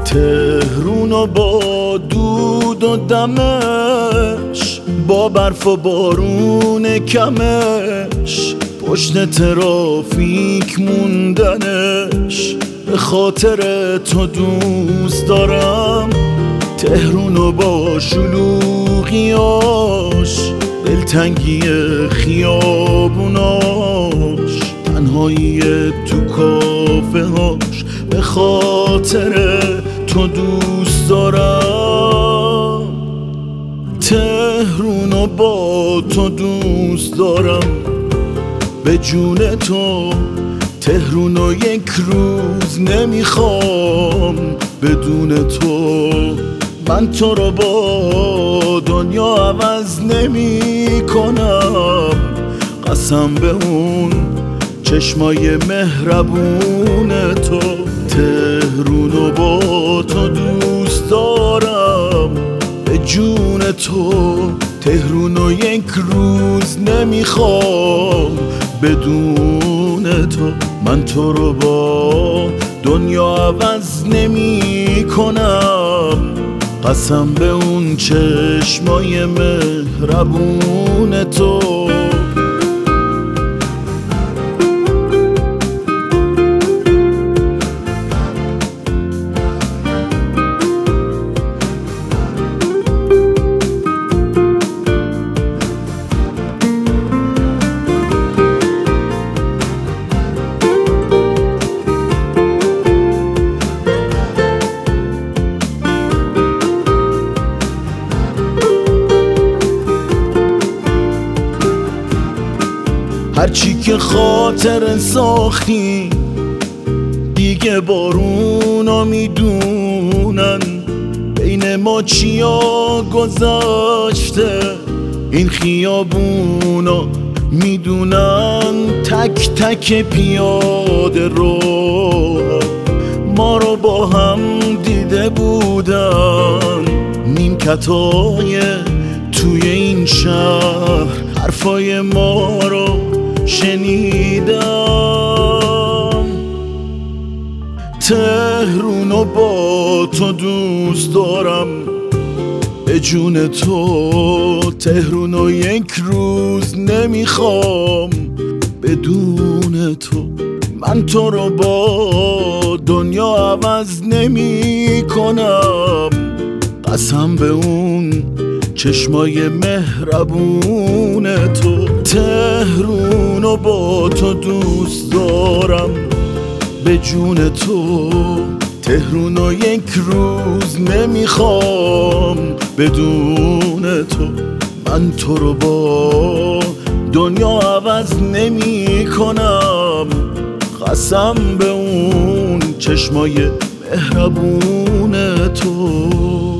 تهرون و با دود و دمش، با برف و بارون کمش، پشت ترافیک موندنش، به خاطر تو دوست دارم تهرون و با شلوغیاش، دلتنگی خیابوناش، تنهایی تو کافه هاش، به خاطر تو دوست دارم تهرون و با تو دوست دارم، به جون تو تهرون و یک روز نمیخوام بدون تو. من تو رو با دنیا عوض نمی کنم، قسم به اون چشمای مهربون تو. تهرون و با تو دوست دارم، به جون تو تهرون و یک روز نمیخوام بدون تو. من تو رو با دنیا عوض نمی کنم، قسم به اون چشمای مهربون تو. هرچی که خاطر ساختی دیگه بارونا میدونن، بین ما چیا گذشته این خیابونا میدونن. تک تک پیاده رو ما رو با هم دیده بودن، نیمکتای توی این شهر حرفای ما رو شنیدم. تهرون و با تو دوست دارم، به جون تو تهرون و یک روز نمیخوام بدون تو. من تو رو با دنیا عوض نمی کنم، قسم به اون چشمای مهربون تو. تهرون و با تو دوست دارم، به جون تو تهرون و یک روز نمیخوام بدون تو. من تو رو با دنیا عوض نمی کنم، قسم به اون چشمای مهربون تو.